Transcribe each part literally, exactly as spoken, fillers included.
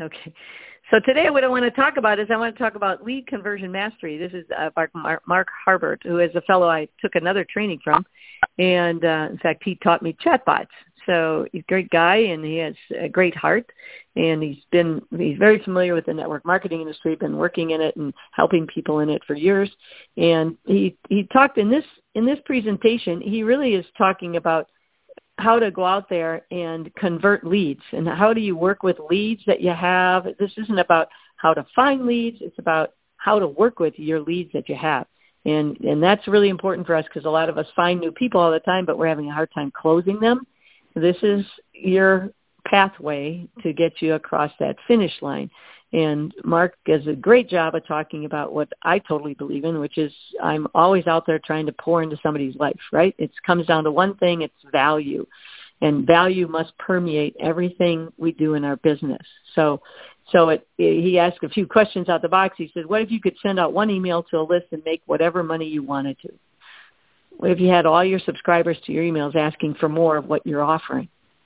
Okay. So today what I want to talk about is I want to talk about lead conversion mastery. This is uh, Mark, Mark Harbert, who is a fellow I took another training from. And, uh, in fact, he taught me chatbots. So he's a great guy, and he has a great heart. And he's been he's very familiar with the network marketing industry, been working in it and helping people in it for years. And he, he talked in this in this presentation, he really is talking about how to go out there and convert leads, and how do you work with leads that you have. This isn't about how to find leads. It's about how to work with your leads that you have. And and that's really important for us, because a lot of us find new people all the time, but we're having a hard time closing them. This is your pathway to get you across that finish line. And Mark does a great job of talking about what I totally believe in, which is I'm always out there trying to pour into somebody's life, right? It comes down to one thing, it's value. And value must permeate everything we do in our business. So so it, he asked a few questions out the box. He said, what if you could send out one email to a list and make whatever money you wanted to? What if you had all your subscribers to your emails asking for more of what you're offering?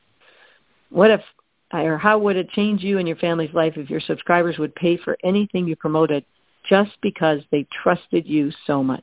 What if, or how would it change you and your family's life if your subscribers would pay for anything you promoted just because they trusted you so much?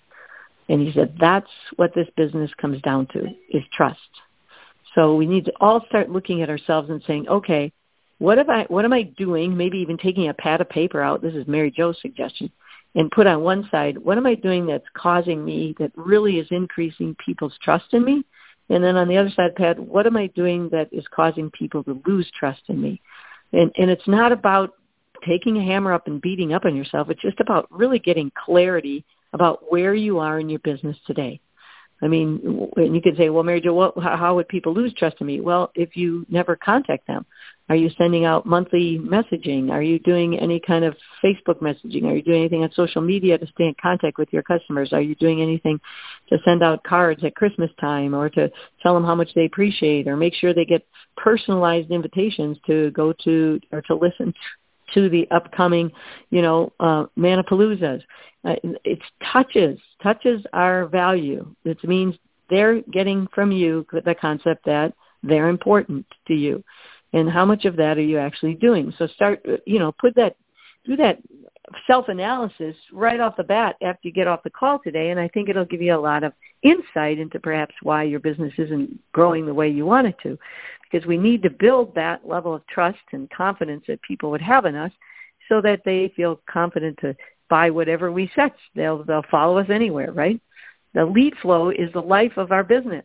And he said, that's what this business comes down to, is trust. So we need to all start looking at ourselves and saying, okay, what am I, what am I doing? Maybe even taking a pad of paper out. This is Mary Jo's suggestion. And put on one side, what am I doing that's causing me, that really is increasing people's trust in me? And then on the other side, Pat, what am I doing that is causing people to lose trust in me? And, and it's not about taking a hammer up and beating up on yourself. It's just about really getting clarity about where you are in your business today. I mean, and you could say, well, Mary Jo, what, how, how would people lose trust in me? Well, if you never contact them. Are you sending out monthly messaging? Are you doing any kind of Facebook messaging? Are you doing anything on social media to stay in contact with your customers? Are you doing anything to send out cards at Christmas time, or to tell them how much they appreciate, or make sure they get personalized invitations to go to or to listen to the upcoming, you know, uh, Manapaloozas? Uh, it's touches. Touches are value. It means they're getting from you the concept that they're important to you. And how much of that are you actually doing? So start, you know, put that, do that self-analysis right off the bat after you get off the call today. And I think it'll give you a lot of insight into perhaps why your business isn't growing the way you want it to. Because we need to build that level of trust and confidence that people would have in us, so that they feel confident to buy whatever we set. They'll, they'll follow us anywhere, right? The lead flow is the life of our business.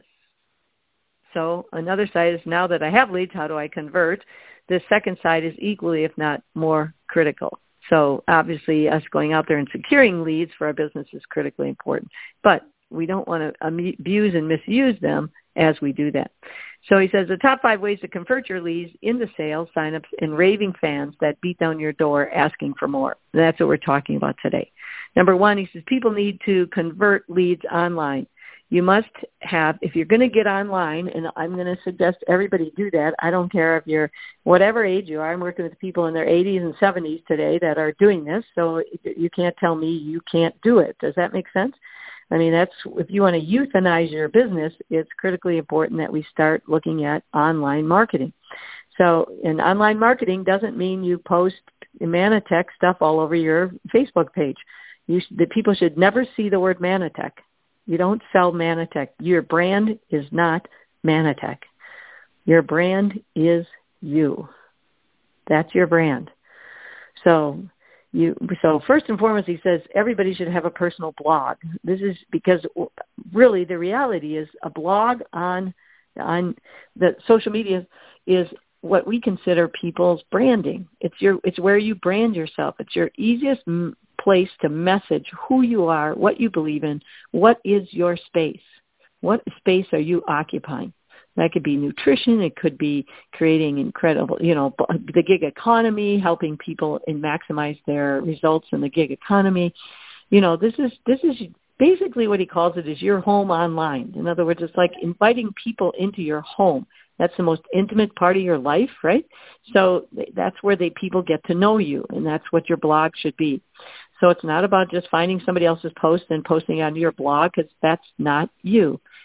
So another side is, now that I have leads, how do I convert? The second side is equally, if not more, critical. So obviously us going out there and securing leads for our business is critically important. But we don't want to abuse and misuse them as we do that. So he says the top five ways to convert your leads into sales, signups, and raving fans that beat down your door asking for more. And that's what we're talking about today. Number one, he says people need to convert leads online. You must have, if you're going to get online, and I'm going to suggest everybody do that. I don't care if you're whatever age you are. I'm working with people in their eighties and seventies today that are doing this, so you can't tell me you can't do it. Does that make sense? I mean, that's, if you want to euthanize your business, it's critically important that we start looking at online marketing. So, and online marketing doesn't mean you post Manatech stuff all over your Facebook page. You, the people should never see the word Manatech. You don't sell Manatech. Your brand is not Manatech. Your brand is you. That's your brand. So you, so first and foremost, he says everybody should have a personal blog. This is because really the reality is a blog on on the social media is what we consider people's branding. It's your it's where you brand yourself. It's your easiest m- place to message who you are, what you believe in, what is your space, what space are you occupying. That could be nutrition. It could be creating incredible, you know, the gig economy, helping people and maximize their results in the gig economy. You know, this is this is basically what he calls it is your home online. In other words, it's like inviting people into your home. That's the most intimate part of your life, right? So that's where they people get to know you, and that's what your blog should be. So it's not about just finding somebody else's post and posting on your blog, because that's not you.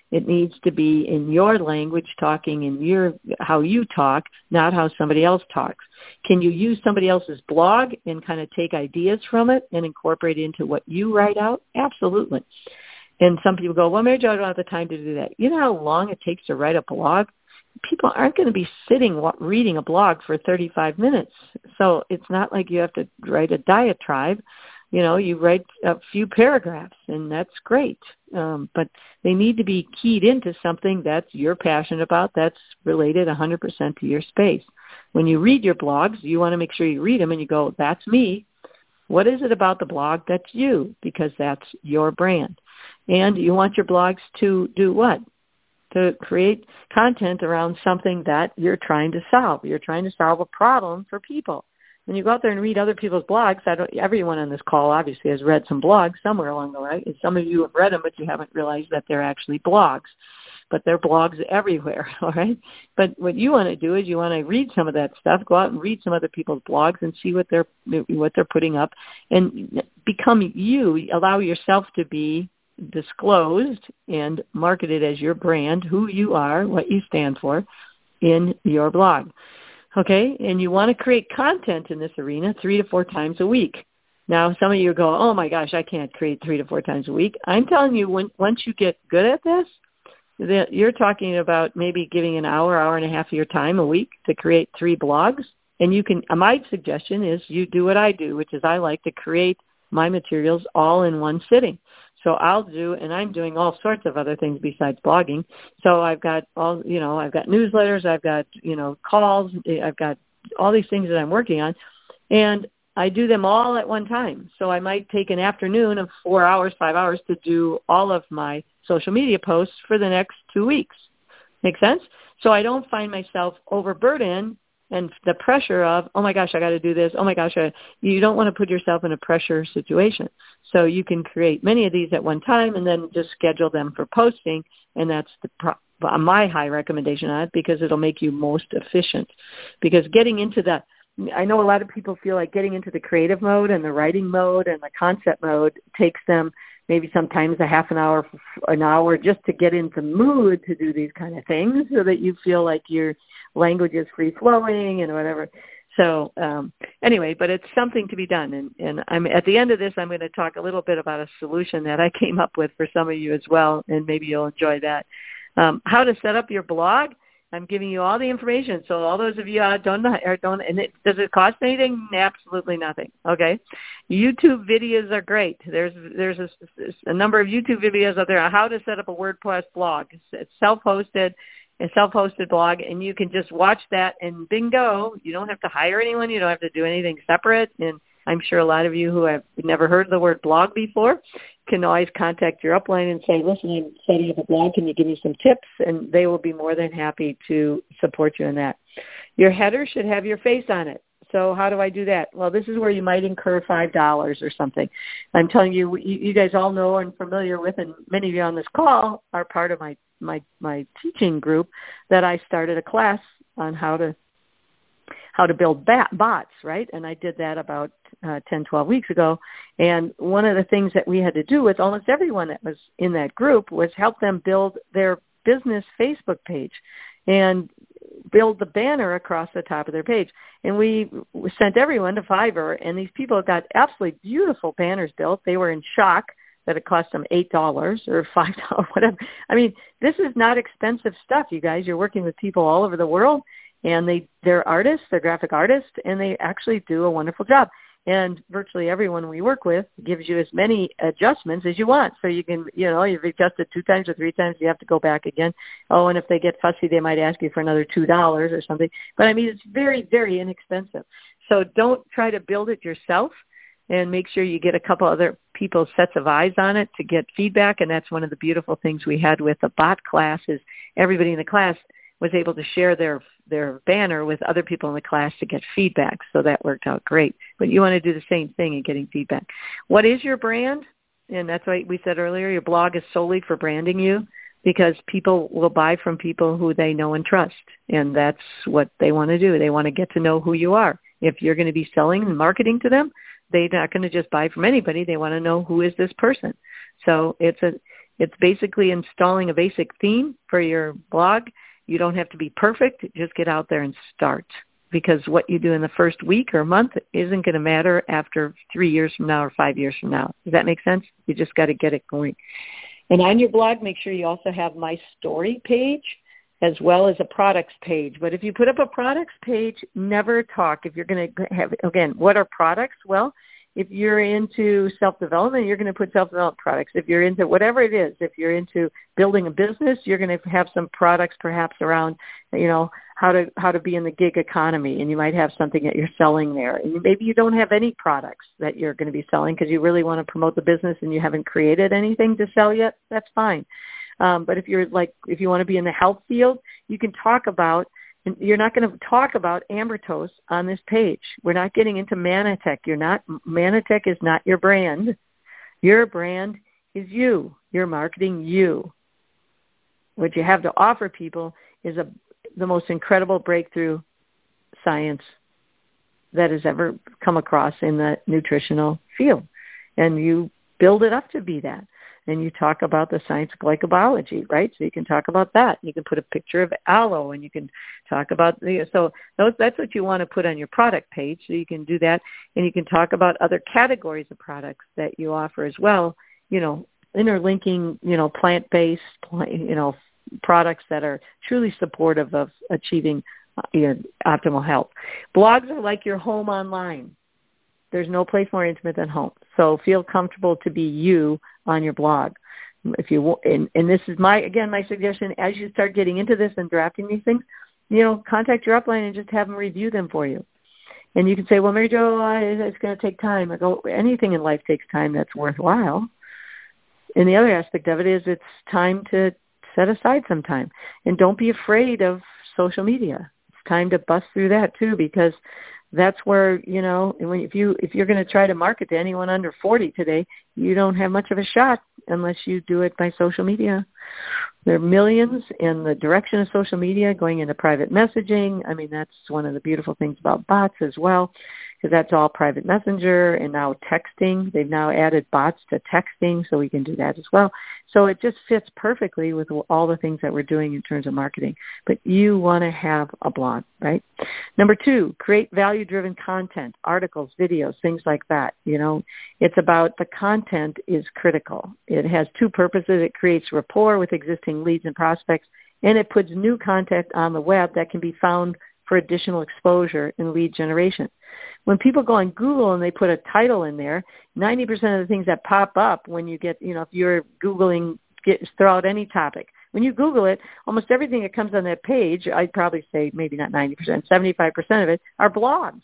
It needs to be in your language, talking in your, how you talk, not how somebody else talks. Can you use somebody else's blog and kind of take ideas from it and incorporate it into what you write out? Absolutely. And some people go, well, Mary Jo, I don't have the time to do that. You know how long it takes to write a blog? People aren't going to be sitting reading a blog for thirty-five minutes. So it's not like you have to write a diatribe. You know, you write a few paragraphs, and that's great. Um, but they need to be keyed into something that you're passionate about that's related one hundred percent to your space. When you read your blogs, you want to make sure you read them and you go, that's me. What is it about the blog that's you? Because that's your brand. And you want your blogs to do what? To create content around something that you're trying to solve. You're trying to solve a problem for people. When you go out there and read other people's blogs, I don't, everyone on this call obviously has read some blogs somewhere along the way. And some of you have read them, but you haven't realized that they're actually blogs. But they're blogs everywhere, all right? But what you want to do is you want to read some of that stuff, go out and read some other people's blogs and see what they're what they're putting up, and become you. Allow yourself to be disclosed and marketed as your brand, who you are, what you stand for in your blog. Okay, and you want to create content in this arena three to four times a week. Now, some of you go, oh my gosh, I can't create three to four times a week. I'm telling you, when, once you get good at this, that you're talking about maybe giving an hour, hour and a half of your time a week to create three blogs. And you can, my suggestion is you do what I do, which is I like to create my materials all in one sitting. So I'll do, and I'm doing all sorts of other things besides blogging. So I've got all, you know, I've got newsletters, I've got, you know, calls, I've got all these things that I'm working on, and I do them all at one time. So I might take an afternoon of four hours, five hours to do all of my social media posts for the next two weeks. Make sense? So I don't find myself overburdened and the pressure of, oh my gosh, I got to do this. Oh my gosh, I, you don't want to put yourself in a pressure situation. So you can create many of these at one time and then just schedule them for posting. And that's the pro- my high recommendation on it, because it'll make you most efficient. Because getting into the, I know a lot of people feel like getting into the creative mode and the writing mode and the concept mode takes them maybe sometimes a half an hour, an hour just to get into mood to do these kind of things so that you feel like your language is free-flowing and whatever. So um, anyway, but it's something to be done. And, and I'm at the end of this, I'm going to talk a little bit about a solution that I came up with for some of you as well, and maybe you'll enjoy that. Um, how to set up your blog. I'm giving you all the information. So all those of you uh, don't know, or don't, and it, does it cost anything? Absolutely nothing. Okay. YouTube videos are great. There's there's a, a number of YouTube videos out there on how to set up a WordPress blog. It's, it's self-hosted, a self-hosted blog, and you can just watch that and bingo. You don't have to hire anyone. You don't have to do anything separate. And I'm sure a lot of you who have never heard the word blog before can always contact your upline and say, listen, I'm setting up a blog. Can you give me some tips? And they will be more than happy to support you in that. Your header should have your face on it. So how do I do that? Well, this is where you might incur five dollars or something. I'm telling you, you guys all know and familiar with, and many of you on this call are part of my, my, my teaching group, that I started a class on how to how to build bat, bots, right? And I did that about uh, ten, twelve weeks ago. And one of the things that we had to do with almost everyone that was in that group was help them build their business Facebook page and build the banner across the top of their page. And we sent everyone to Fiverr, and these people got absolutely beautiful banners built. They were in shock that it cost them eight dollars or five dollars, whatever. I mean, this is not expensive stuff, you guys. You're working with people all over the world, and they, they're artists, they're graphic artists, and they actually do a wonderful job. And virtually everyone we work with gives you as many adjustments as you want. So you can, you know, you've adjusted two times or three times, you have to go back again. Oh, and if they get fussy, they might ask you for another two dollars or something. But, I mean, it's very, very inexpensive. So don't try to build it yourself, and make sure you get a couple other people's sets of eyes on it to get feedback. And that's one of the beautiful things we had with the bot class is everybody in the class was able to share their their banner with other people in the class to get feedback. So that worked out great. But you want to do the same thing in getting feedback. What is your brand? And that's why we said earlier, your blog is solely for branding you, because people will buy from people who they know and trust. And that's what they want to do. They want to get to know who you are. If you're going to be selling and marketing to them, they're not going to just buy from anybody. They want to know, who is this person? So it's a It's basically installing a basic theme for your blog. You don't have to be perfect. Just get out there and start, because what you do in the first week or month isn't going to matter after three years from now or five years from now. Does that make sense? You just got to get it going. And on your blog, make sure you also have My Story page as well as a products page. But if you put up a products page, never talk. If you're going to have, again, what are products? Well, if you're into self-development, you're going to put self-development products. If you're into whatever it is, if you're into building a business, you're going to have some products perhaps around, you know, how to how to be in the gig economy, and you might have something that you're selling there. And maybe you don't have any products that you're going to be selling because you really want to promote the business and you haven't created anything to sell yet. That's fine. Um, but if you're like, if you want to be in the health field, you can talk about, and you're not going to talk about Ambertos on this page. We're not getting into Manatech. You're not, Manatech is not your brand. Your brand is you. You're marketing you. What you have to offer people is a, the most incredible breakthrough science that has ever come across in the nutritional field. And you build it up to be that. And you talk about the science of glycobiology, right? So you can talk about that. You can put a picture of aloe, and you can talk about the, so those, that's what you want to put on your product page. So you can do that, and you can talk about other categories of products that you offer as well. You know, interlinking, you know, plant-based, you know, products that are truly supportive of achieving you know, optimal health. Blogs are like your home online. There's no place more intimate than home. So feel comfortable to be you on your blog. If you and, and this is my, again, my suggestion, as you start getting into this and drafting these things, you know, contact your upline and just have them review them for you. And you can say, well, Mary Jo, it's going to take time. I go, anything in life takes time that's worthwhile. And the other aspect of it is it's time to set aside some time. And don't be afraid of social media. It's time to bust through that too, because that's where, you know, when if you if you're going to try to market to anyone under forty today, you don't have much of a shot unless you do it by social media. There are millions in the direction of social media going into private messaging. I mean, that's one of the beautiful things about bots as well, because that's all private messenger and now texting. They've now added bots to texting, so we can do that as well. So it just fits perfectly with all the things that we're doing in terms of marketing. But you want to have a blog, right? Number two, create value-driven content, articles, videos, things like that. You know, it's about the content is critical. It has two purposes. It creates rapport with existing leads and prospects, and it puts new content on the web that can be found for additional exposure and lead generation. When people go on Google and they put a title in there, ninety percent of the things that pop up when you get, you know, if you're Googling, get, throw out any topic. When you Google it, almost everything that comes on that page, I'd probably say maybe not ninety percent, seventy-five percent of it are blogs.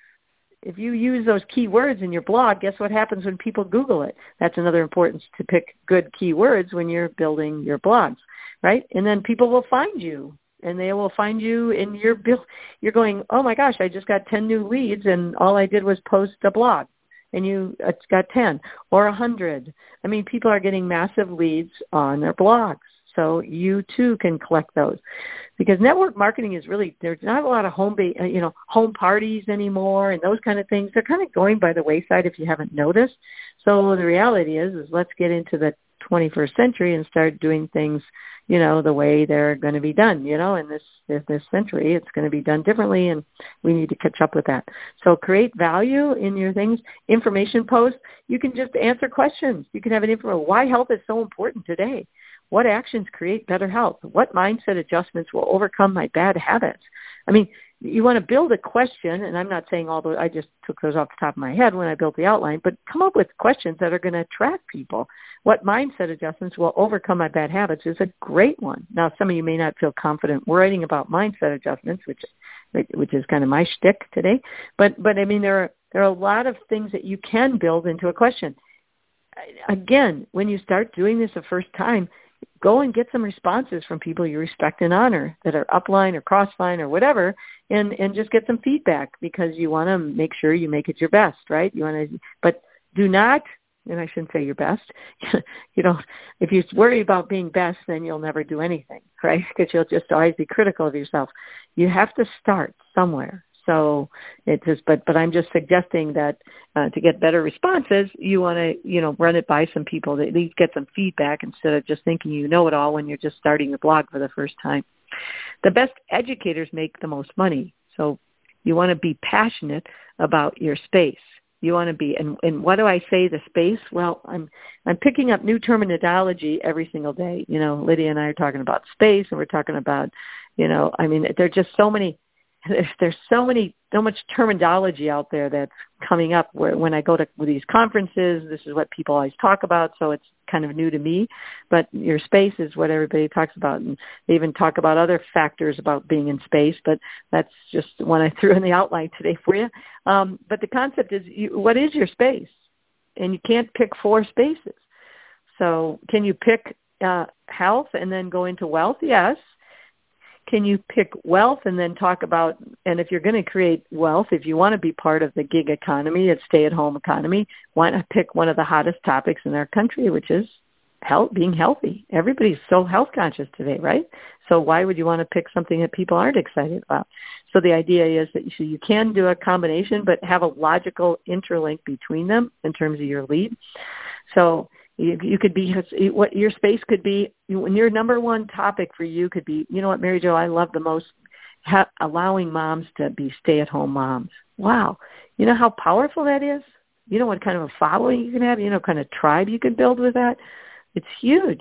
If you use those keywords in your blog, guess what happens when people Google it? That's another importance to pick good keywords when you're building your blogs, right? And then people will find you. And they will find you in your bill. You're going, oh my gosh, I just got ten new leads, and all I did was post a blog, and you it's got ten or a hundred. I mean, people are getting massive leads on their blogs, so you too can collect those. Because network marketing is really, there's not a lot of home, ba- you know, home parties anymore, and those kind of things. They're kind of going by the wayside if you haven't noticed. So the reality is, is let's get into the twenty-first century and start doing things, you know, the way they're going to be done, you know, in this, in this century. It's going to be done differently, and we need to catch up with that. So create value in your things. Information posts, you can just answer questions. You can have an info. Why health is so important today. What actions create better health? What mindset adjustments will overcome my bad habits? I mean, you want to build a question, and I'm not saying all those, I just took those off the top of my head when I built the outline, but come up with questions that are going to attract people. What mindset adjustments will overcome my bad habits is a great one. Now, some of you may not feel confident writing about mindset adjustments, which which is kind of my shtick today, but but I mean, there are there are a lot of things that you can build into a question. Again, when you start doing this the first time, go and get some responses from people you respect and honor that are upline or crossline or whatever, and, and just get some feedback, because you want to make sure you make it your best, right? You want to, but do not, and I shouldn't say your best, you know, if you worry about being best, then you'll never do anything, right? Because you'll just always be critical of yourself. You have to start somewhere. So it's just, but, but I'm just suggesting that uh, to get better responses, you want to, you know, run it by some people to at least get some feedback instead of just thinking you know it all when you're just starting your blog for the first time. The best educators make the most money. So you want to be passionate about your space. You want to be, and, and what do I say, the space? Well, I'm I'm picking up new terminology every single day. You know, Lydia and I are talking about space, and we're talking about, you know, I mean, there are just so many, there's, there's so many, so much terminology out there that's coming up where, when I go to these conferences, this is what people always talk about, so it's kind of new to me. But your space is what everybody talks about, and they even talk about other factors about being in space, but that's just one I threw in the outline today for you. Um, but the concept is, you, what is your space? And you can't pick four spaces. So can you pick uh, health and then go into wealth? Yes. Can you pick wealth and then talk about, and if you're going to create wealth, if you want to be part of the gig economy, a stay-at-home economy, why not pick one of the hottest topics in our country, which is health, being healthy. Everybody's so health conscious today, right? So why would you want to pick something that people aren't excited about? So the idea is that you, you can do a combination, but have a logical interlink between them in terms of your lead. So You, you could be, what your space could be, when your number one topic for you could be, you know what, Mary Jo, I love the most, ha- allowing moms to be stay-at-home moms. Wow. You know how powerful that is? You know what kind of a following you can have? You know what kind of tribe you could build with that? It's huge.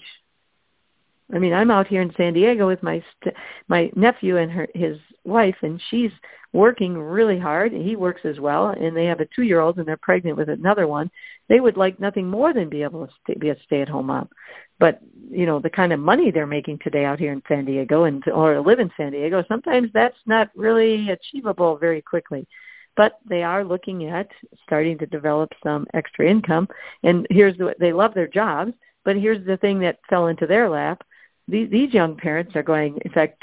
I mean, I'm out here in San Diego with my st- my nephew and her his wife, and she's working really hard, and he works as well, and they have a two-year-old, and they're pregnant with another one. They would like nothing more than be able to stay, be a stay-at-home mom. But, you know, the kind of money they're making today out here in San Diego and to, or live in San Diego, sometimes that's not really achievable very quickly. But they are looking at starting to develop some extra income. And here's the, they love their jobs, but here's the thing that fell into their lap. These, these young parents are going, in fact,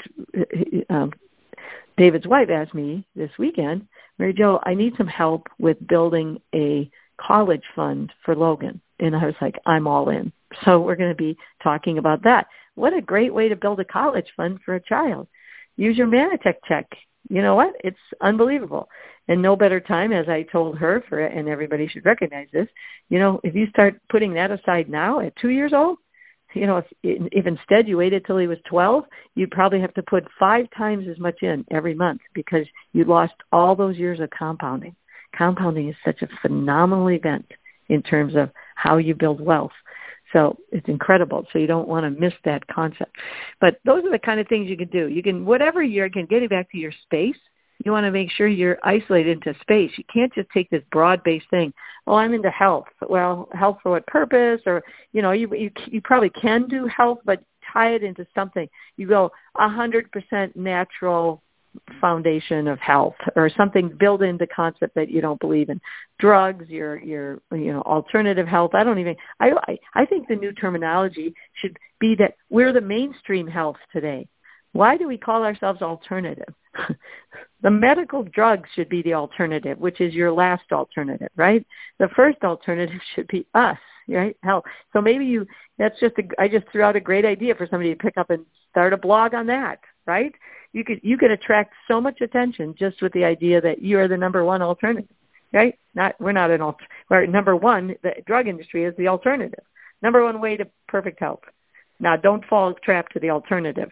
um, David's wife asked me this weekend, Mary Jo, I need some help with building a college fund for Logan. And I was like, I'm all in. So we're going to be talking about that. What a great way to build a college fund for a child. Use your Manatech check. You know what? It's unbelievable. And no better time, as I told her, for, and everybody should recognize this, you know, if you start putting that aside now at two years old, you know, if, if instead you waited till he was twelve, you'd probably have to put five times as much in every month because you lost all those years of compounding. Compounding is such a phenomenal event in terms of how you build wealth. So it's incredible. So you don't want to miss that concept. But those are the kind of things you can do. You can, whatever you're, again, getting back to your space, you want to make sure you're isolated into space. You can't just take this broad-based thing. Oh, I'm into health. Well, health for what purpose? Or, you know, you you, you probably can do health, but tie it into something. You go one hundred percent natural foundation of health or something, build in the concept that you don't believe in. Drugs, your, your you know, alternative health. I don't even, I, I, I think the new terminology should be that we're the mainstream health today. Why do we call ourselves alternative? The medical drugs should be the alternative, which is your last alternative, right? The first alternative should be us, right? Hell, so maybe you, that's just, a, I just threw out a great idea for somebody to pick up and start a blog on that, right? You could, you could attract so much attention just with the idea that you are the number one alternative, right? Not, we're not an alternative. We're number one, the drug industry is the alternative. Number one way to perfect health. Now, don't fall trapped to the alternative.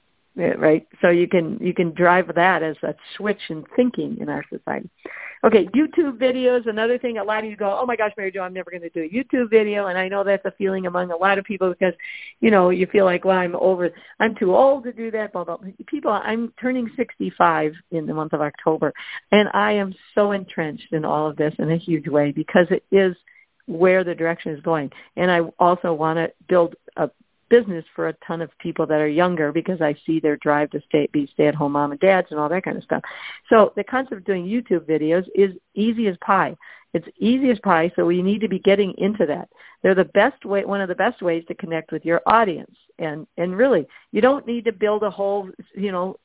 Right, so you can you can drive that as a switch in thinking in our society. Okay, YouTube videos, another thing. A lot of you go, oh my gosh, Mary Jo, I'm never going to do a YouTube video, and I know that's a feeling among a lot of people because, you know, you feel like, well, I'm over, I'm too old to do that. Blah blah. People, I'm turning sixty-five in the month of October, and I am so entrenched in all of this in a huge way because it is where the direction is going, and I also want to build a business for a ton of people that are younger because I see their drive to stay, be stay-at-home mom and dads and all that kind of stuff. So the concept of doing YouTube videos is easy as pie. It's easy as pie, so we need to be getting into that. They're the best way, one of the best ways to connect with your audience. And, and really, you don't need to build a whole, you know,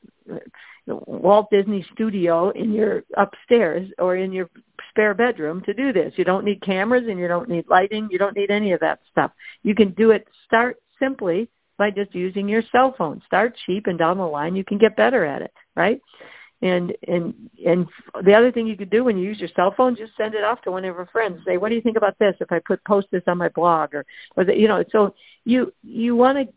Walt Disney studio in your upstairs or in your spare bedroom to do this. You don't need cameras and you don't need lighting. You don't need any of that stuff. You can do it, start simply by just using your cell phone. Start cheap, and down the line you can get better at it, right? And and and the other thing you could do when you use your cell phone, just send it off to one of your friends. Say, what do you think about this? If I put post this on my blog, or or the, you know, so you you want to,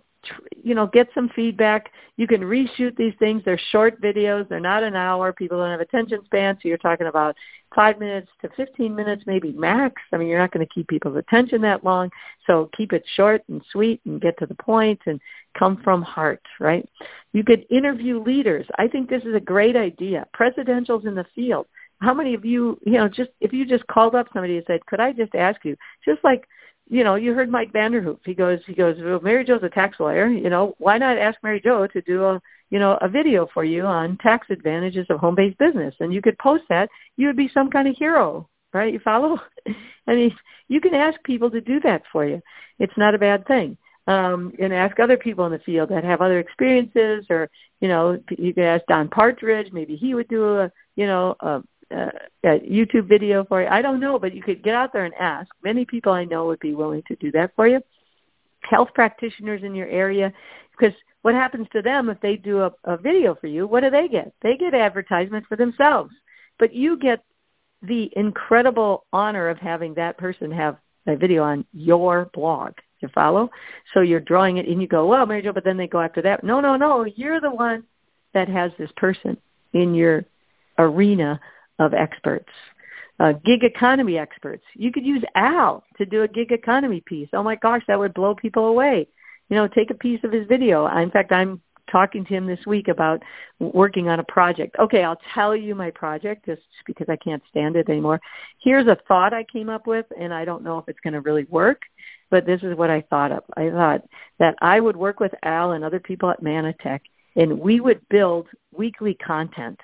you know, get some feedback. You can reshoot these things. They're short videos. They're not an hour. People don't have attention span, so you're talking about five minutes to fifteen minutes, maybe max. I mean, you're not going to keep people's attention that long, so keep it short and sweet and get to the point and come from heart, right? You could interview leaders. I think this is a great idea. Presidentials in the field. How many of you, you know, just if you just called up somebody and said, could I just ask you, just like, you know, you heard Mike Vanderhoof. He goes, he goes, well, Mary Jo's a tax lawyer. You know, why not ask Mary Jo to do a, you know, a video for you on tax advantages of home-based business? And you could post that. You would be some kind of hero, right? You follow? I mean, you can ask people to do that for you. It's not a bad thing. Um, and ask other people in the field that have other experiences, or, you know, you could ask Don Partridge. Maybe he would do a, you know, a, Uh, a YouTube video for you. I don't know, but you could get out there and ask. Many people I know would be willing to do that for you. Health practitioners in your area, because what happens to them if they do a, a video for you, what do they get? They get advertisement for themselves. But you get the incredible honor of having that person have a video on your blog. You follow? So you're drawing it and you go, well, Mary Jo, but then they go after that. No, no, no. You're the one that has this person in your arena of experts, uh, gig economy experts. You could use Al to do a gig economy piece. Oh my gosh, that would blow people away. You know, take a piece of his video. In fact, I'm talking to him this week about working on a project. Okay, I'll tell you my project just because I can't stand it anymore. Here's a thought I came up with, and I don't know if it's going to really work, but this is what I thought of. I thought that I would work with Al and other people at Manatech, and we would build weekly content.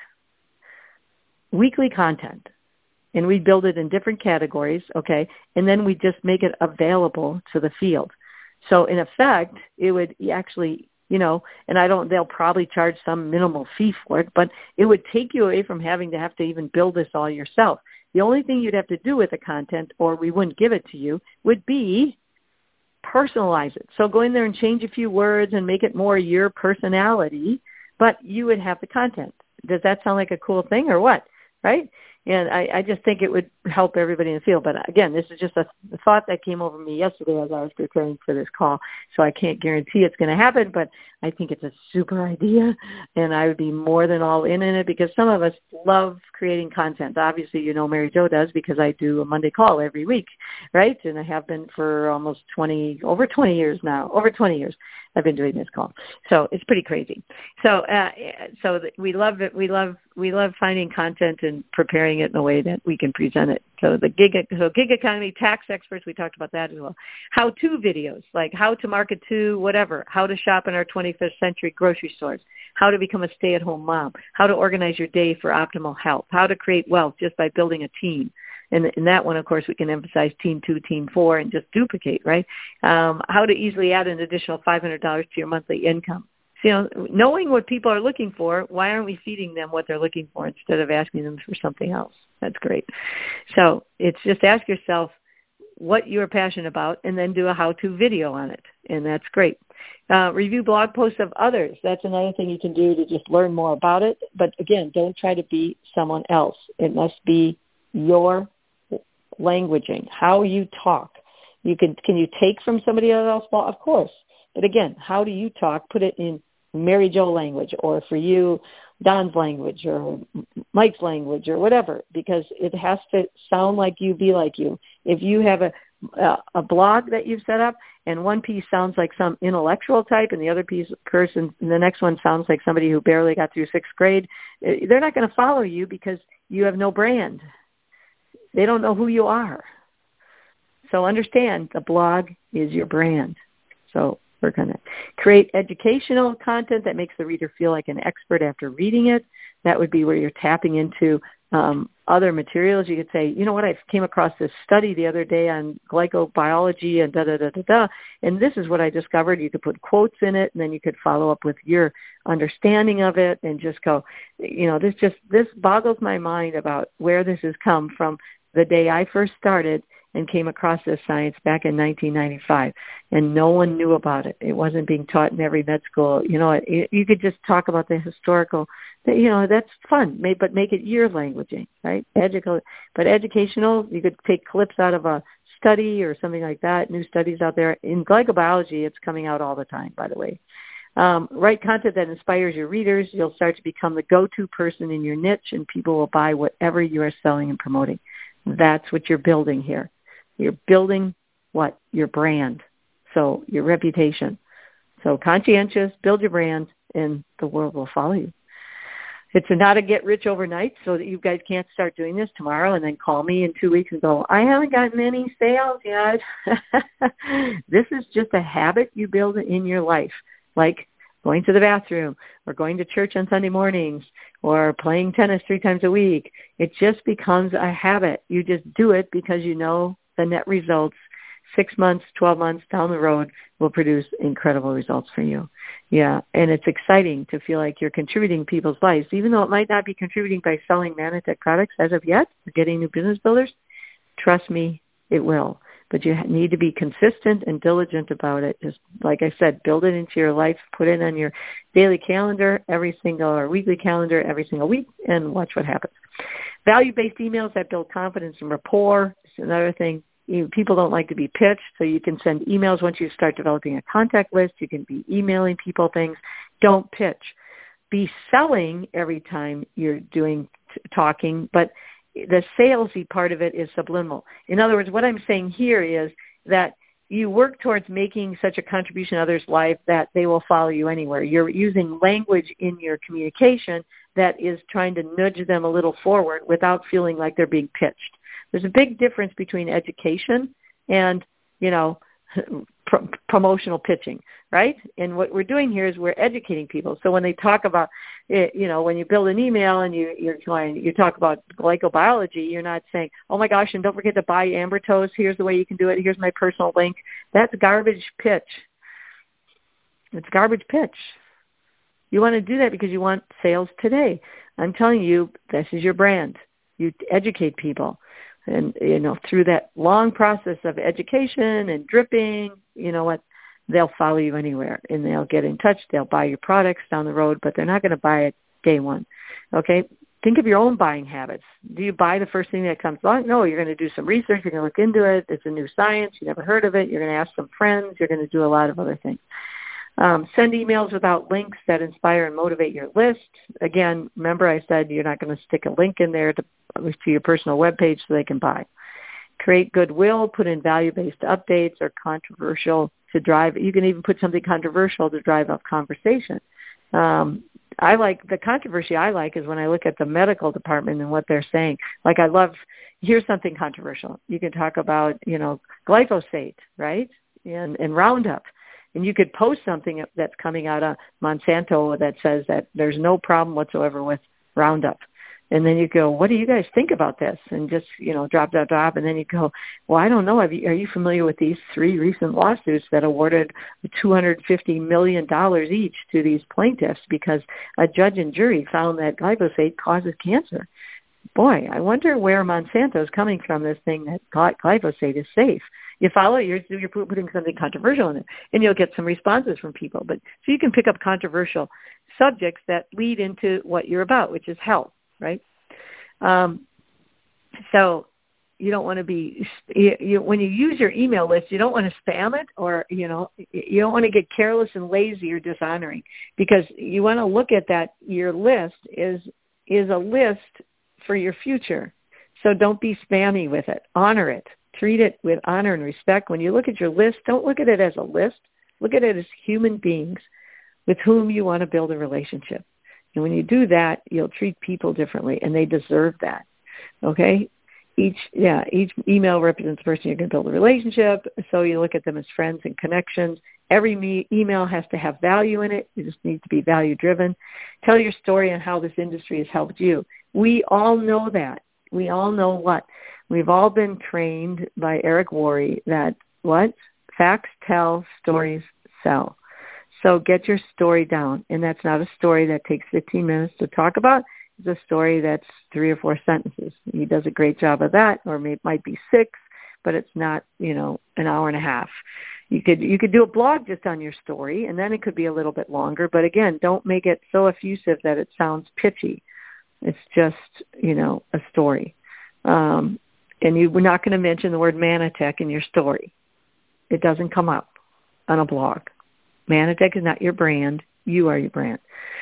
Weekly content, and we build it in different categories, okay, and then we just make it available to the field. So in effect, it would actually, you know, and I don't, they'll probably charge some minimal fee for it, but it would take you away from having to have to even build this all yourself. The only thing you'd have to do with the content, or we wouldn't give it to you, would be personalize it. So go in there and change a few words and make it more your personality, but you would have the content. Does that sound like a cool thing or what? Right? And I, I just think it would help everybody in the field. But again, this is just a thought that came over me yesterday as I was preparing for this call. So I can't guarantee it's going to happen, but I think it's a super idea, and I would be more than all in in it, because some of us love creating content. Obviously, you know, Mary Jo does, because I do a Monday call every week, right? And I have been for almost twenty, over twenty years now, over twenty years. I've been doing this call. So it's pretty crazy. So, uh, so we love it. We love, we love finding content and preparing it in a way that we can present it. So the gig, so gig economy, tax experts, we talked about that as well. How-to videos, like how to market to whatever, how to shop in our twenty-fifth century grocery stores, how to become a stay-at-home mom, how to organize your day for optimal health, how to create wealth just by building a team. And in that one, of course, we can emphasize team two, team four, and just duplicate, right? Um, how to easily add an additional five hundred dollars to your monthly income. So, you know, knowing what people are looking for, why aren't we feeding them what they're looking for instead of asking them for something else? That's great. So it's just ask yourself what you're passionate about, and then do a how-to video on it, and that's great. Uh, review blog posts of others. That's another thing you can do to just learn more about it. But again, don't try to be someone else. It must be your languaging, how you talk. You can can you take from somebody else? Well, of course. But again, how do you talk? Put it in Mary Jo language, or for you, Don's language, or Mike's language, or whatever, because it has to sound like you, be like you. If you have a a, a blog that you've set up, and one piece sounds like some intellectual type, and the other piece person, and the next one sounds like somebody who barely got through sixth grade, they're not going to follow you because you have no brand. They don't know who you are. So understand, the blog is your brand. So we're going to create educational content that makes the reader feel like an expert after reading it. That would be where you're tapping into um, other materials. You could say, you know what, I came across this study the other day on glycobiology and da-da-da-da-da, and this is what I discovered. You could put quotes in it, and then you could follow up with your understanding of it and just go, you know, this just, this boggles my mind about where this has come from the day I first started and came across this science back in nineteen ninety-five, and no one knew about it. It wasn't being taught in every med school. You know, it, you could just talk about the historical, you know, that's fun, but make it your languaging, right? Educational, but educational, you could take clips out of a study or something like that, new studies out there. In glycobiology, it's coming out all the time, by the way. Um, write content that inspires your readers. You'll start to become the go-to person in your niche, and people will buy whatever you are selling and promoting. That's what you're building here. You're building what? Your brand. So your reputation. So conscientious, build your brand, and the world will follow you. It's not a get rich overnight, so that you guys can't start doing this tomorrow and then call me in two weeks and go, I haven't gotten any sales yet. This is just a habit you build in your life, like going to the bathroom or going to church on Sunday mornings or playing tennis three times a week. It just becomes a habit. You just do it because you know the net results six months, twelve months down the road will produce incredible results for you. Yeah, and it's exciting to feel like you're contributing people's lives, even though it might not be contributing by selling Manatech products as of yet or getting new business builders. Trust me, it will. But you need to be consistent and diligent about it. Just like I said, build it into your life, put it on your daily calendar every single or weekly calendar every single week, and watch what happens. Value-based emails that build confidence and rapport is another thing. You, people don't like to be pitched, so you can send emails once you start developing a contact list. You can be emailing people things. Don't pitch. Be selling every time you're doing t- talking, but the salesy part of it is subliminal. In other words, what I'm saying here is that you work towards making such a contribution to others' life that they will follow you anywhere. You're using language in your communication that is trying to nudge them a little forward without feeling like they're being pitched. There's a big difference between education and, you know, pro- promotional pitching, right? And what we're doing here is we're educating people. So when they talk about, it, you know, when you build an email and you you're going, you talk about glycobiology, you're not saying, oh my gosh, and don't forget to buy Ambertose. Here's the way you can do it. Here's my personal link. That's garbage pitch. It's garbage pitch. You want to do that because you want sales today. I'm telling you, this is your brand. You educate people. And, you know, through that long process of education and dripping, you know what, they'll follow you anywhere and they'll get in touch. They'll buy your products down the road, but they're not going to buy it day one. Okay? Think of your own buying habits. Do you buy the first thing that comes along? No, you're going to do some research. You're going to look into it. It's a new science. You never heard of it. You're going to ask some friends. You're going to do a lot of other things. Um, send emails without links that inspire and motivate your list. Again, remember I said you're not going to stick a link in there to, to your personal webpage so they can buy. Create goodwill, put in value-based updates or controversial to drive. You can even put something controversial to drive up conversation. Um, I like, the controversy I like is when I look at the medical department and what they're saying. Like I love, here's something controversial. You can talk about, you know, glyphosate, right, and, and Roundup. And you could post something that's coming out of Monsanto that says that there's no problem whatsoever with Roundup. And then you go, what do you guys think about this? And just, you know, drop, drop, drop. And then you go, well, I don't know. Have you, are you familiar with these three recent lawsuits that awarded two hundred fifty million dollars each to these plaintiffs because a judge and jury found that glyphosate causes cancer? Boy, I wonder where Monsanto is coming from, this thing that glyphosate is safe. You follow, you're, you're putting something controversial in it, and you'll get some responses from people. But so you can pick up controversial subjects that lead into what you're about, which is health, right? Um, so you don't want to be, you, you, when you use your email list, you don't want to spam it or, you know, you don't want to get careless and lazy or dishonoring because you want to look at that, your list is is a list for your future. So don't be spammy with it. Honor it. Treat it with honor and respect. When you look at your list, don't look at it as a list. Look at it as human beings with whom you want to build a relationship. And when you do that, you'll treat people differently, and they deserve that. Okay? Each yeah, each email represents the person you're going to build a relationship, so you look at them as friends and connections. Every me- email has to have value in it. You just need to be value-driven. Tell your story on how this industry has helped you. We all know that. We all know what? We've all been trained by Eric Worre that what? Facts tell, stories sell. So get your story down. And that's not a story that takes fifteen minutes to talk about. It's a story that's three or four sentences. He does a great job of that, or it might be six, but it's not, you know, an hour and a half. You could you could do a blog just on your story, and then it could be a little bit longer. But again, don't make it so effusive that it sounds pitchy. It's just, you know, a story. Um, and you, we're not going to mention the word Manatech in your story. It doesn't come up on a blog. Manatech is not your brand. You are your brand.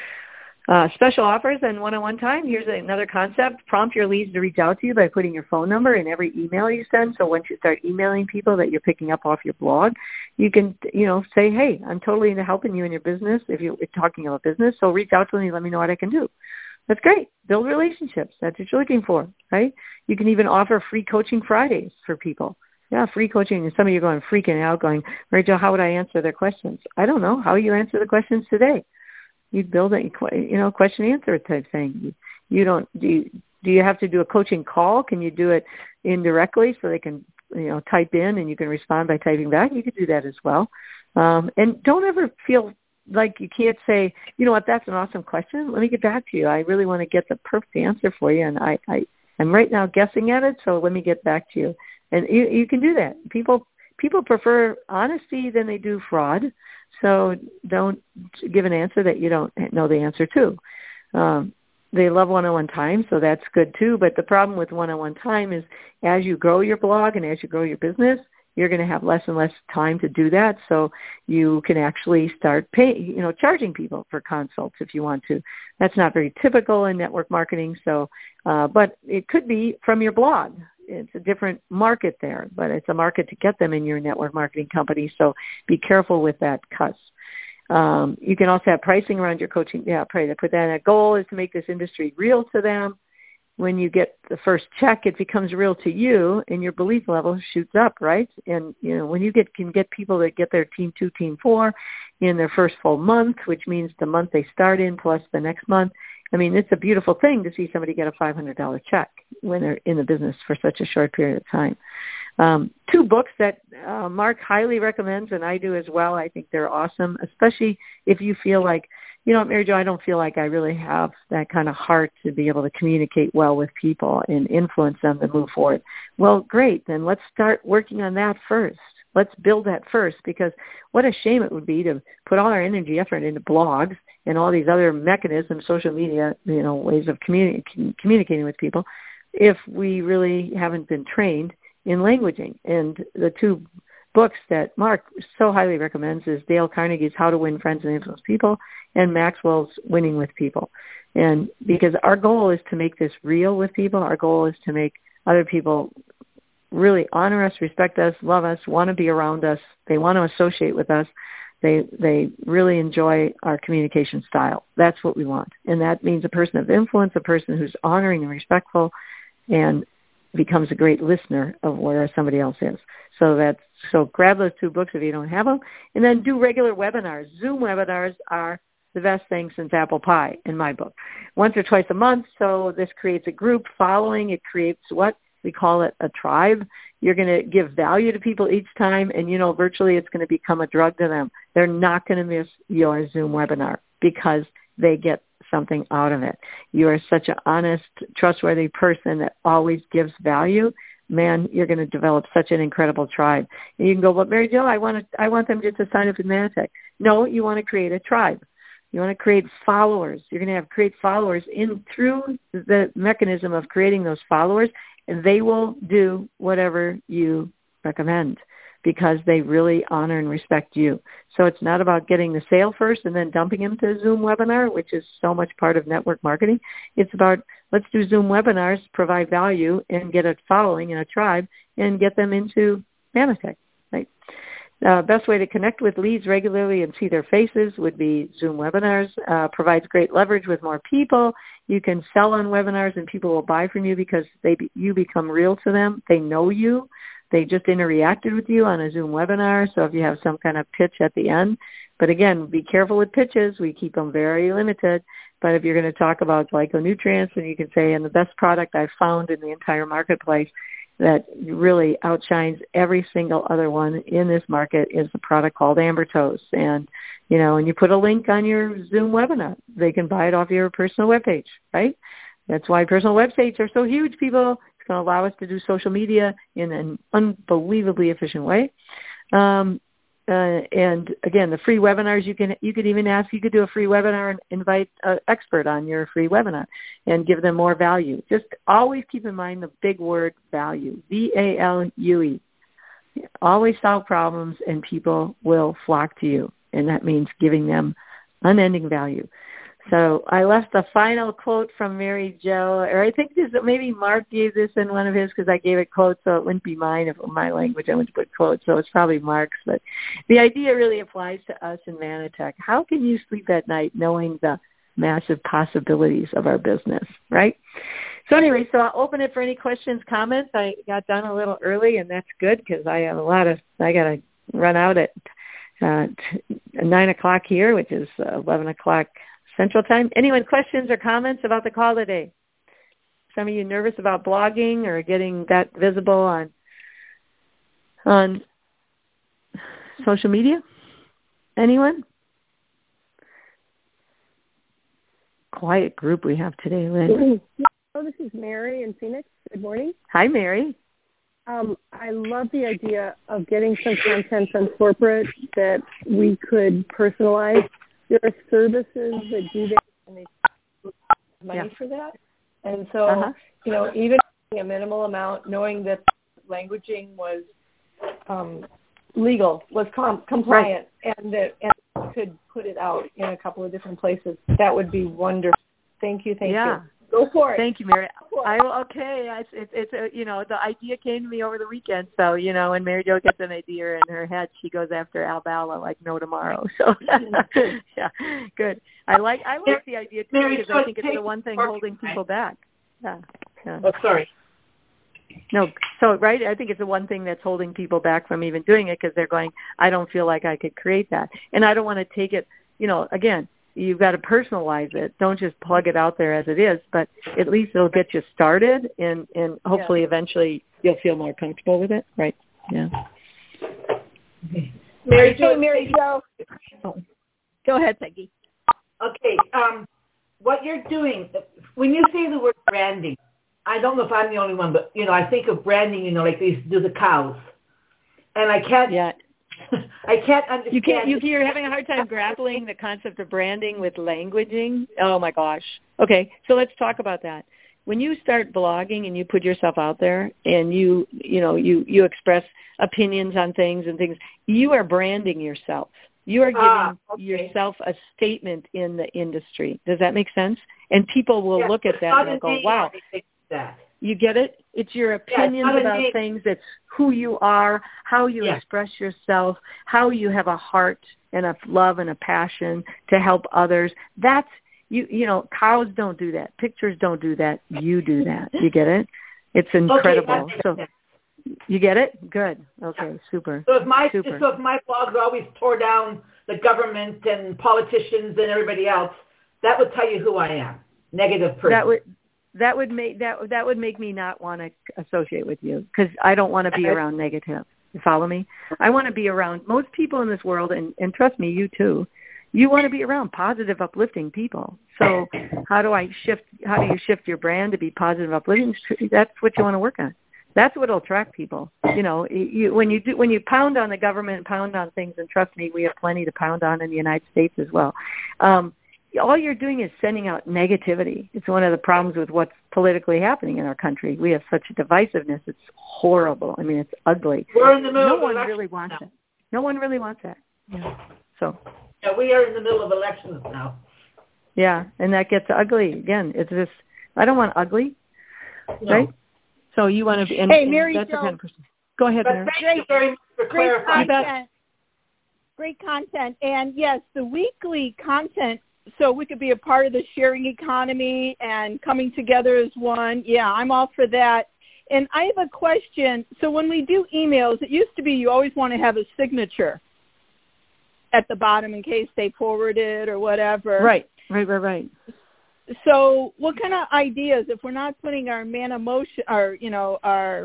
Uh, special offers and one-on-one time. Here's another concept. Prompt your leads to reach out to you by putting your phone number in every email you send. So once you start emailing people that you're picking up off your blog, you can, you know, say, hey, I'm totally into helping you in your business if you're talking about business. So reach out to me and let me know what I can do. That's great. Build relationships. That's what you're looking for, right? You can even offer free coaching Fridays for people. Yeah, free coaching. And some of you are going freaking out, going, Mary Jo, how would I answer their questions? I don't know. How you answer the questions today? You build a, you know, question answer type thing. You don't, do you, do you have to do a coaching call? Can you do it indirectly so they can, you know, type in and you can respond by typing back? You could do that as well. Um, and don't ever feel like you can't say, you know what, that's an awesome question. Let me get back to you. I really want to get the perfect answer for you. And I, I, I'm right now guessing at it. So let me get back to you. And you, you can do that. People, people prefer honesty than they do fraud. So don't give an answer that you don't know the answer to. Um, they love one-on-one time, so that's good too. But the problem with one-on-one time is as you grow your blog and as you grow your business, you're going to have less and less time to do that. So you can actually start paying, you know, charging people for consults if you want to. That's not very typical in network marketing. So, uh, but it could be from your blog. It's a different market there, but it's a market to get them in your network marketing company. So be careful with that cuts. Um, you can also have pricing around your coaching. Yeah, pray. Put that in. A goal is to make this industry real to them. When you get the first check, it becomes real to you, and your belief level shoots up, right? And you know, when you get can get people that get their team two, team four in their first full month, which means the month they start in plus the next month. I mean, it's a beautiful thing to see somebody get a five hundred dollars check when they're in the business for such a short period of time. Um, two books that uh, Mark highly recommends, and I do as well. I think they're awesome, especially if you feel like, you know, Mary Jo, I don't feel like I really have that kind of heart to be able to communicate well with people and influence them to move forward. Well, great. Then let's start working on that first. Let's build that first, because what a shame it would be to put all our energy, effort into blogs and all these other mechanisms, social media, you know, ways of communi- communicating with people, if we really haven't been trained in languaging. And the two books that Mark so highly recommends is Dale Carnegie's How to Win Friends and Influence People and Maxwell's Winning with People. And because our goal is to make this real with people, our goal is to make other people really honor us, respect us, love us, want to be around us. They want to associate with us. They they really enjoy our communication style. That's what we want. And that means a person of influence, a person who's honoring and respectful and becomes a great listener of where somebody else is. So that's so grab those two books if you don't have them, and then do regular webinars. Zoom webinars are the best thing since apple pie in my book. Once or twice a month, so this creates a group following. It creates what? We call it a tribe. You're going to give value to people each time, and, you know, virtually it's going to become a drug to them. They're not going to miss your Zoom webinar because they get something out of it. You are such an honest, trustworthy person that always gives value. Man, you're going to develop such an incredible tribe. And you can go, well, Mary Jo, I want to, I want them just to sign up in Manatech. No, you want to create a tribe. You want to create followers. You're going to have create followers in through the mechanism of creating those followers, and they will do whatever you recommend because they really honor and respect you. So it's not about getting the sale first and then dumping them to a Zoom webinar, which is so much part of network marketing. It's about let's do Zoom webinars, provide value, and get a following and a tribe and get them into Manatech. Right? Uh, best way to connect with leads regularly and see their faces would be Zoom webinars. Uh, provides great leverage with more people. You can sell on webinars and people will buy from you because they be, you become real to them. They know you. They just interacted with you on a Zoom webinar. So if you have some kind of pitch at the end, but again, be careful with pitches. We keep them very limited. But if you're going to talk about glyconutrients, and you can say, and the best product I've found in the entire marketplace that really outshines every single other one in this market is a product called Ambertose. And, you know, and you put a link on your Zoom webinar. They can buy it off your personal webpage, right? That's why personal websites are so huge, people, going to allow us to do social media in an unbelievably efficient way. Um, uh, and again, the free webinars, you can, you could even ask, you could do a free webinar and invite an expert on your free webinar and give them more value. Just always keep in mind the big word value, V A L U E. Always solve problems and people will flock to you. And that means giving them unending value. So I left a final quote from Mary Jo, or I think this, maybe Mark gave this in one of his because I gave it quotes, so it wouldn't be mine. If it were my language, I wouldn't put quotes, so it's probably Mark's. But the idea really applies to us in Manatech. How can you sleep at night knowing the massive possibilities of our business, right? So anyway, so I'll open it for any questions, comments. I got done a little early, and that's good because I have a lot of, I got to run out at uh, nine o'clock here, which is uh, eleven o'clock Central Time. Anyone questions or comments about the call today? Some of you nervous about blogging or getting that visible on on social media? Anyone? Quiet group we have today, Lynn. Oh, this is Mary in Phoenix. Good morning. Hi, Mary. Um, I love the idea of getting some content from corporate that we could personalize. There are services that do that, and they pay money yeah. for that. And so, uh-huh. you know, even a minimal amount, knowing that languaging was um, legal, was com- compliant, right. and that and could put it out in a couple of different places, that would be wonderful. Thank you. Thank yeah. you. Go for it. Thank you, Mary. I will, okay. It's, it's, it's a, you know, the idea came to me over the weekend. So, you know, when Mary Jo gets an idea in her head, she goes after Albala like no tomorrow. So, yeah, good. I like, I like the idea too Mary, because I think it's the one thing holding people back. Yeah. yeah. Oh, sorry. No, so, right, I think it's the one thing that's holding people back from even doing it because they're going, I don't feel like I could create that. And I don't want to take it, you know, again, you've got to personalize it. Don't just plug it out there as it is, but at least it'll get you started, and, and hopefully yeah. eventually you'll feel more comfortable with it. Right. Yeah. Mary Jo. Hey, Mary Jo. Oh. Go ahead, Peggy. Okay. Um, what you're doing, when you say the word branding, I don't know if I'm the only one, but, you know, I think of branding, you know, like they used to do the cows. And I can't... Yeah. I can't understand. You can't. You, you're having a hard time grappling the concept of branding with languaging. Oh my gosh. Okay, so let's talk about that. When you start blogging and you put yourself out there and you, you know, you you express opinions on things and things, you are branding yourself. You are giving ah, okay. yourself a statement in the industry. Does that make sense? And people will yes, look at that and they'll go, "Wow." That. You get it? It's your opinions yeah, about things. It's who you are, how you yeah. express yourself, how you have a heart and a love and a passion to help others. That's, you you know, cows don't do that. Pictures don't do that. You do that. You get it? It's incredible. Okay, so you get it? Good. Okay, super. So if my super. so if my blogs always tore down the government and politicians and everybody else, that would tell you who I am. Negative person. That would That would make that that would make me not want to associate with you because I don't want to be around negative. You follow me? I want to be around most people in this world, and, and trust me, you too. You want to be around positive, uplifting people. So how do I shift? How do you shift your brand to be positive, uplifting? That's what you want to work on. That's what will attract people. You know, you, when you do when you pound on the government, pound on things, and trust me, we have plenty to pound on in the United States as well. Um, all you're doing is sending out negativity. It's one of the problems with what's politically happening in our country. We have such divisiveness. It's horrible. I mean, it's ugly. We're in the middle no of one elections really wants now. it. No one really wants that. Yeah. So. Yeah, we are in the middle of elections now. Yeah, and that gets ugly. Again, it's just, I don't want ugly, no. right? So you want to be, and, hey, and Mary that's Jo. the kind of person. Go ahead, but Mary. Thank you very much for Great clarifying. content. Great content. And yes, the weekly content, so we could be a part of the sharing economy and coming together as one. Yeah, I'm all for that. And I have a question. So when we do emails, it used to be you always want to have a signature at the bottom in case they forward it or whatever. Right, right, right, right. So what kind of ideas, if we're not putting our man emotion, our, you know, our,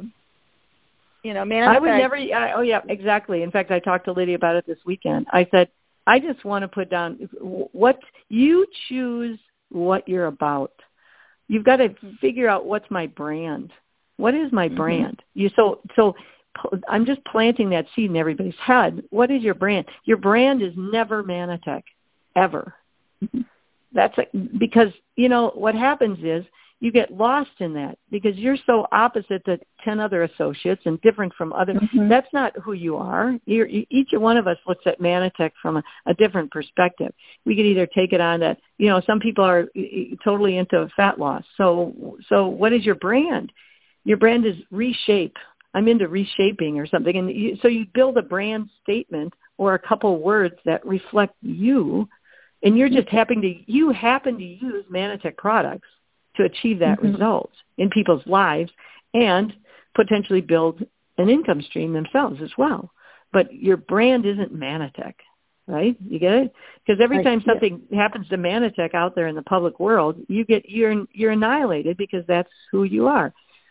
you know, man. I would never, I, oh yeah, exactly. In fact, I talked to Lydia about it this weekend. I said, I just want to put down what you choose what you're about. You've got to figure out what's my brand. What is my mm-hmm. brand? You so so I'm just planting that seed in everybody's head. What is your brand? Your brand is never Manatech, ever. Mm-hmm. That's a, because, you know, what happens is you get lost in that because you're so opposite to ten other associates and different from other. Mm-hmm. That's not who you are. You're, each one of us looks at Manatech from a, a different perspective. We could either take it on that, you know, some people are totally into fat loss. So, so what is your brand? Your brand is reshape. I'm into reshaping or something. And you, so you build a brand statement or a couple words that reflect you, and you're just happen to, you happen to use Manatech products to achieve that mm-hmm. result in people's lives and potentially build an income stream themselves as well. But your brand isn't Manatech, right? You get it? Because every time right. something yeah. happens to Manatech out there in the public world, you get, you're, you're annihilated because that's who you are.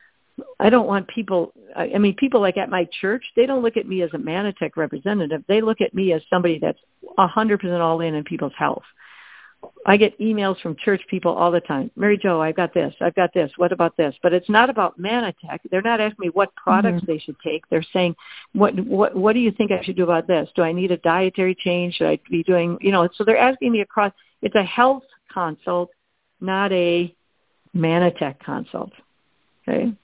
I don't want people, I mean, people like at my church, they don't look at me as a Manatech representative. They look at me as somebody that's one hundred percent all in in people's health. I get emails from church people all the time. Mary Jo, I've got this. I've got this. What about this? But it's not about Manatech. They're not asking me what products mm-hmm. they should take. They're saying, what, what, what do you think I should do about this? Do I need a dietary change? Should I be doing, you know, so they're asking me across. It's a health consult, not a Manatech consult. Okay.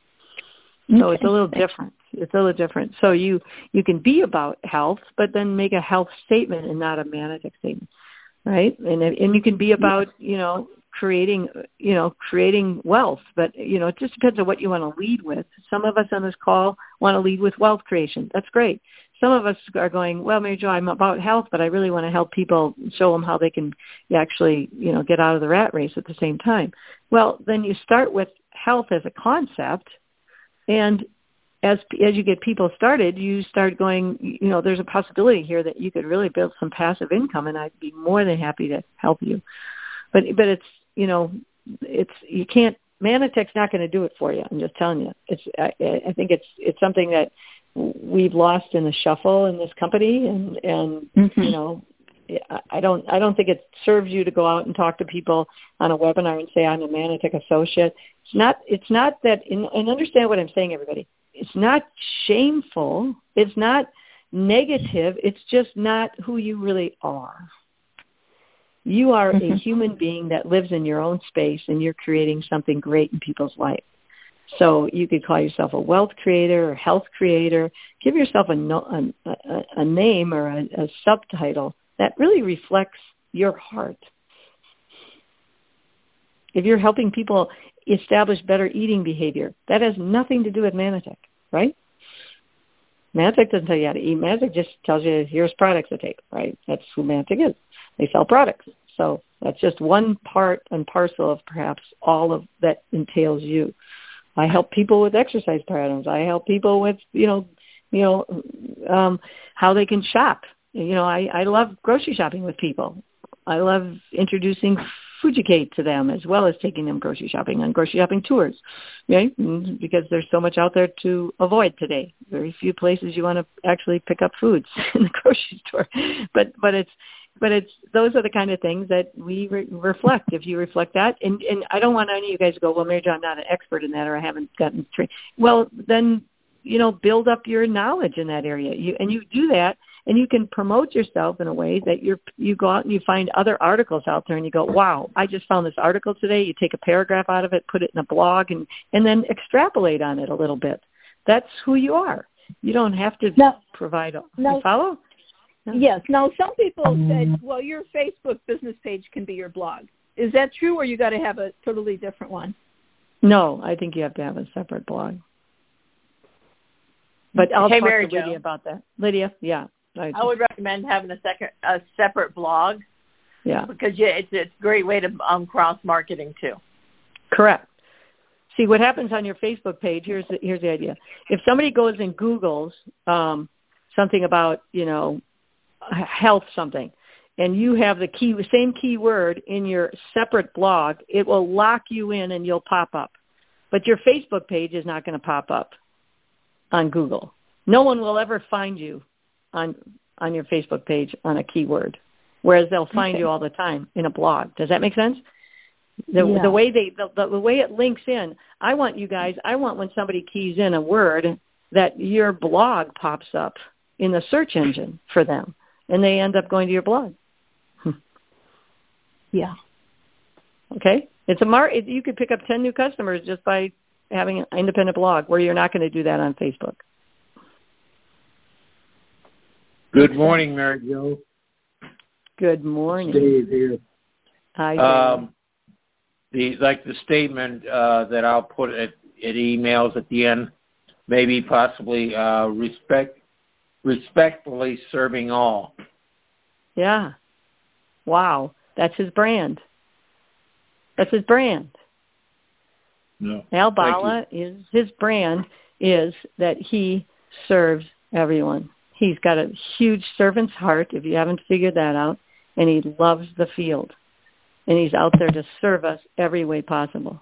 So it's a little different. It's a little different. So you, you can be about health, but then make a health statement and not a Manatech statement, right? And and you can be about, you know, creating, you know, creating wealth, but, you know, it just depends on what you want to lead with. Some of us on this call want to lead with wealth creation. That's great. Some of us are going, well, Mary Jo, I'm about health, but I really want to help people, show them how they can actually, you know, get out of the rat race at the same time. Well, then you start with health as a concept. And as as you get people started, you start going, you know, there's a possibility here that you could really build some passive income, and I'd be more than happy to help you. But but it's, you know, it's, you can't, Manatech's not going to do it for you. I'm just telling you. It's I, I think it's it's something that we've lost in the shuffle in this company, and and mm-hmm. you know, I don't I don't think it serves you to go out and talk to people on a webinar and say I'm a Manatech associate. It's not it's not that, and understand what I'm saying, everybody. It's not shameful. It's not negative. It's just not who you really are. You are mm-hmm. a human being that lives in your own space, and you're creating something great in people's life. So you could call yourself a wealth creator or health creator. Give yourself a, no, a, a, a name or a, a subtitle that really reflects your heart. If you're helping people establish better eating behavior, that has nothing to do with Manatech, right? Manatech doesn't tell you how to eat. Manatech just tells you here's products to take, right? That's who Manatech is. They sell products. So that's just one part and parcel of perhaps all of that entails you. I help people with exercise patterns. I help people with, you know, you know, um, how they can shop. You know, I, I love grocery shopping with people. I love introducing Fujikate to them as well as taking them grocery shopping on grocery shopping tours, right? Because there's so much out there to avoid today. Very few places you want to actually pick up foods in the grocery store. But but it's but it's those are the kind of things that we re- reflect. If you reflect that, and, and I don't want any of you guys to go, well, Mary Jo, I'm not an expert in that, or I haven't gotten trained. Well, then, you know, build up your knowledge in that area. You, and you do that. And you can promote yourself in a way that you're, you go out and you find other articles out there and you go, wow, I just found this article today. You take a paragraph out of it, put it in a blog, and, and then extrapolate on it a little bit. That's who you are. You don't have to now, provide a now, you follow? No. Yes. Now, some people said, well, your Facebook business page can be your blog. Is that true, or you got to have a totally different one? No, I think you have to have a separate blog. But I'll hey, talk Mary to Lydia Jo. about that. Lydia, yeah. I, I would recommend having a second, a separate blog. Yeah, because yeah, it's it's a great way to um, cross marketing too. Correct. See what happens on your Facebook page. Here's the, here's the idea. If somebody goes and Googles um, something about, you know, health something, and you have the key same keyword in your separate blog, it will lock you in and you'll pop up. But your Facebook page is not going to pop up on Google. No one will ever find you on on your Facebook page on a keyword, whereas they'll find okay. you all the time in a blog. Does that make sense? The, yeah. the way they, the, the way it links in, I want you guys, I want when somebody keys in a word that your blog pops up in the search engine for them, and they end up going to your blog. Yeah. Okay? It's a mar- it, you could pick up ten new customers just by having an independent blog where you're not going to do that on Facebook. Good morning, Mary Jo. Good morning. Dave here. Hi, Dave. Um, the like the statement uh, that I'll put at, at emails at the end, maybe possibly uh, respect, respectfully serving all. Yeah. Wow. That's his brand. That's his brand. No. Al Bala is his brand is that he serves everyone. He's got a huge servant's heart, if you haven't figured that out, and he loves the field. And he's out there to serve us every way possible.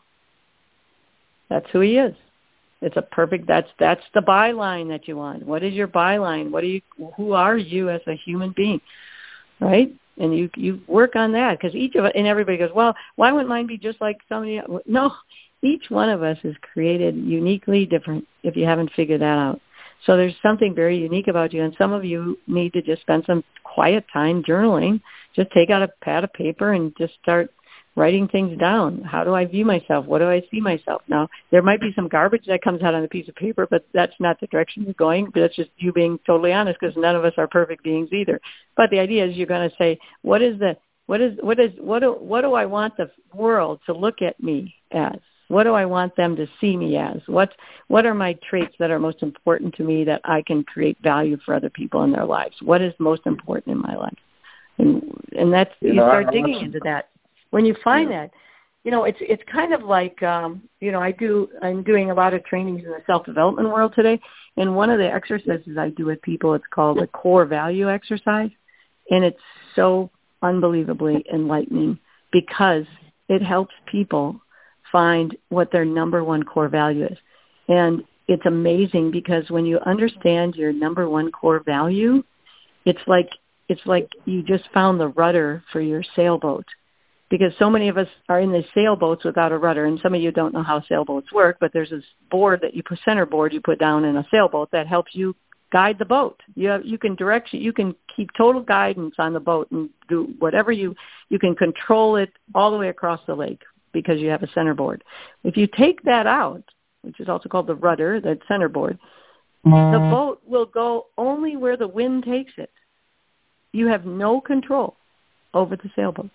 That's who he is. It's a perfect, that's that's the byline that you want. What is your byline? What are you, who are you as a human being? Right? And you you work on that, because each of us, and everybody goes, well, why wouldn't mine be just like somebody else? No, each one of us is created uniquely different if you haven't figured that out. So there's something very unique about you, and some of you need to just spend some quiet time journaling. Just take out a pad of paper and just start writing things down. How do I view myself? What do I see myself? Now, there might be some garbage that comes out on a piece of paper, but that's not the direction you're going. But that's just you being totally honest, because none of us are perfect beings either. But the idea is you're going to say, what is the what is what is what do what do I want the world to look at me as? What do I want them to see me as? What what are my traits that are most important to me that I can create value for other people in their lives? What is most important in my life? And and that's you, you know, start digging into that. When you find yeah. that, you know, it's it's kind of like um, you know, I do I'm doing a lot of trainings in the self-development world today, and one of the exercises I do with people, it's called the core value exercise, and it's so unbelievably enlightening because it helps people find what their number one core value is. And it's amazing because when you understand your number one core value, it's like it's like you just found the rudder for your sailboat. Because so many of us are in these sailboats without a rudder, and some of you don't know how sailboats work, but there's this board that you put, center board you put down in a sailboat that helps you guide the boat. You have, you can direct, you can keep total guidance on the boat and do whatever you, you can control it all the way across the lake because you have a center board. If you take that out, which is also called the rudder, that center board, the boat will go only where the wind takes it. You have no control over the sailboat.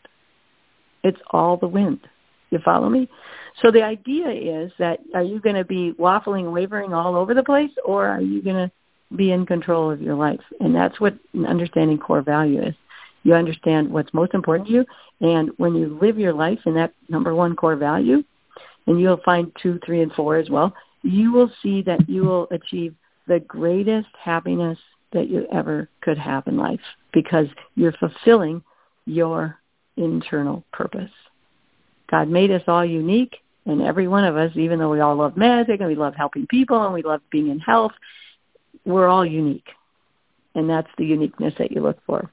It's all the wind. You follow me? So the idea is that are you going to be waffling, wavering all over the place, or are you going to be in control of your life? And that's what understanding core value is. You understand what's most important to you, and when you live your life in that number one core value, and you'll find two, three, and four as well, you will see that you will achieve the greatest happiness that you ever could have in life because you're fulfilling your internal purpose. God made us all unique, and every one of us, even though we all love magic and we love helping people and we love being in health, we're all unique. And that's the uniqueness that you look for.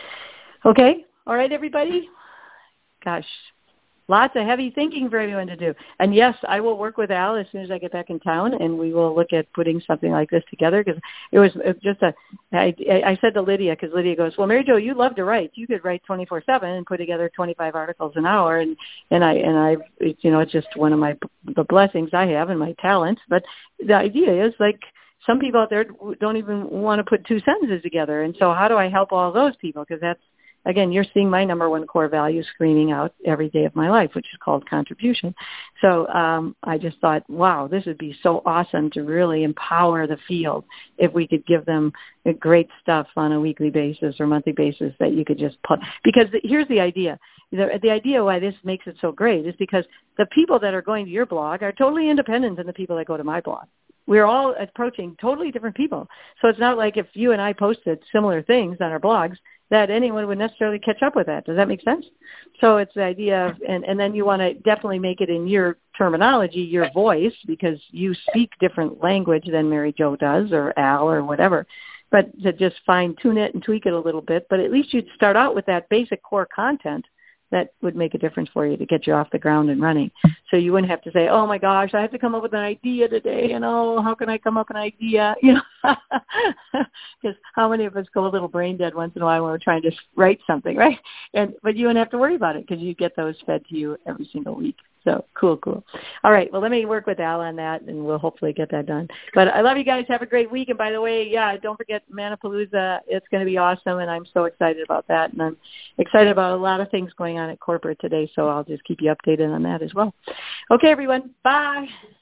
Okay? All right, everybody? Gosh, lots of heavy thinking for everyone to do. And yes, I will work with Al as soon as I get back in town, and we will look at putting something like this together because it was just a, I, I said to Lydia, because Lydia goes, well, Mary Jo, you love to write. You could write twenty-four seven and put together twenty-five articles an hour. And, and I, and I, it's, you know, it's just one of my, the blessings I have and my talents. But the idea is like, some people out there don't even want to put two sentences together. And so how do I help all those people? Because that's, again, you're seeing my number one core value screaming out every day of my life, which is called contribution. So um, I just thought, wow, this would be so awesome to really empower the field if we could give them great stuff on a weekly basis or monthly basis that you could just put. Because the, here's the idea. The, the idea why this makes it so great is because the people that are going to your blog are totally independent than the people that go to my blog. We're all approaching totally different people. So it's not like if you and I posted similar things on our blogs that anyone would necessarily catch up with that. Does that make sense? So it's the idea of, and, and then you want to definitely make it in your terminology, your voice, because you speak different language than Mary Jo does or Al or whatever. But to just fine tune it and tweak it a little bit, but at least you'd start out with that basic core content that would make a difference for you to get you off the ground and running. So you wouldn't have to say, oh my gosh, I have to come up with an idea today, and oh, how can I come up with an idea? You know, because how many of us go a little brain dead once in a while when we're trying to write something, right? And but you wouldn't have to worry about it because you get those fed to you every single week. So cool, cool. All right, well, let me work with Al on that, and we'll hopefully get that done. But I love you guys. Have a great week. And by the way, yeah, don't forget Manapalooza. It's going to be awesome, and I'm so excited about that. And I'm excited about a lot of things going on at corporate today, so I'll just keep you updated on that as well. Okay, everyone. Bye.